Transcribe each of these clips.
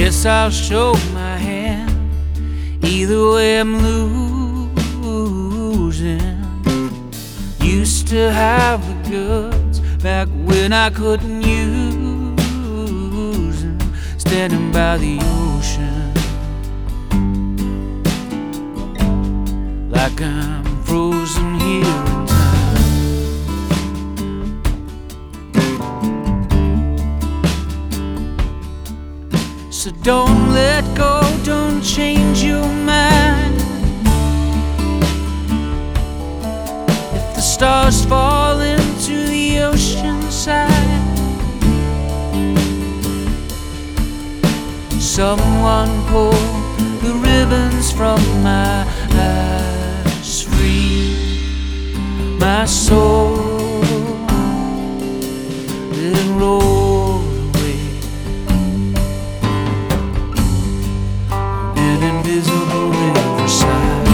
Guess I'll show my hand. Either way I'm losing. Used to have the goods back when I couldn't use them. Standing by the ocean like I'm frozen here in time. So don't let go, don't change your mind. If the stars fall into the ocean side, someone pull the ribbons from my eyes. Free my soul, let it roll away on an invisible riverside.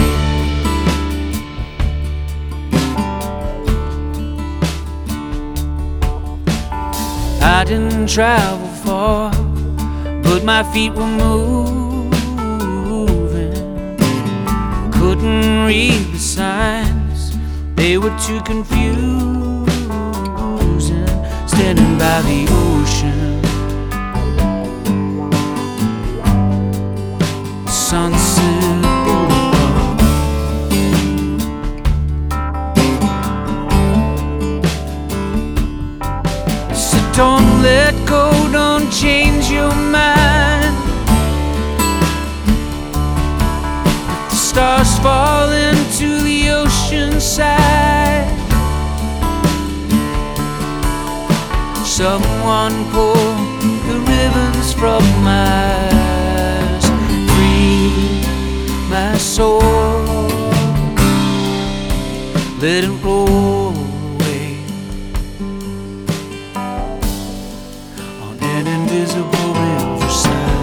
I didn't travel far, but my feet were moving. Couldn't read the signs, they were too confusing. Standing by the ocean, Sunset Boulevard. So don't let go, don't change your mind. The stars fall into the ocean side. Someone pull the ribbons from my eyes. Free my soul, let it roll away on an invisible riverside.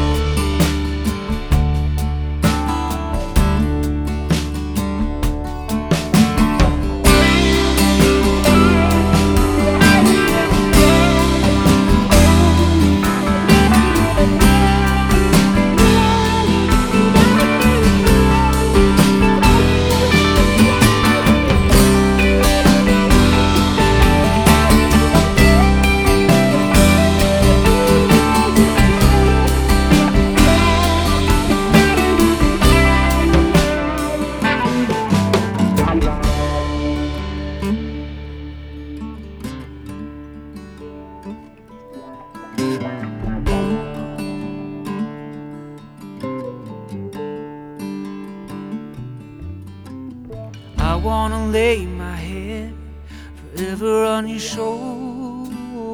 I wanna lay my head forever on your shoulder.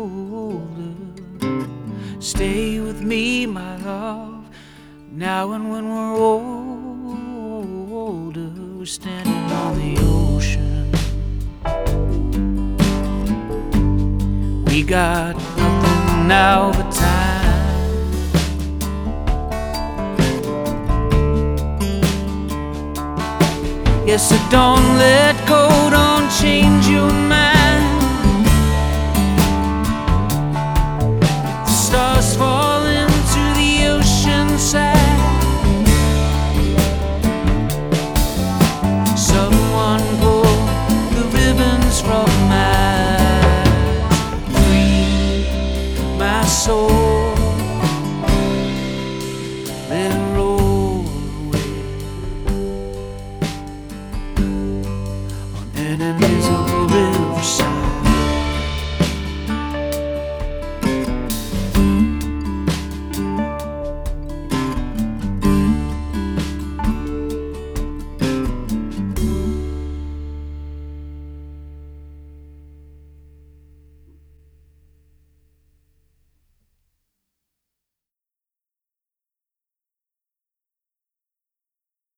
Stay with me, my love, now and when we're older. We're standing on the ocean. We got nothing now but time. Yes, so don't let go, don't change your mind. The stars fall into the ocean side. Someone pull the ribbons from my eyes. Free my soul,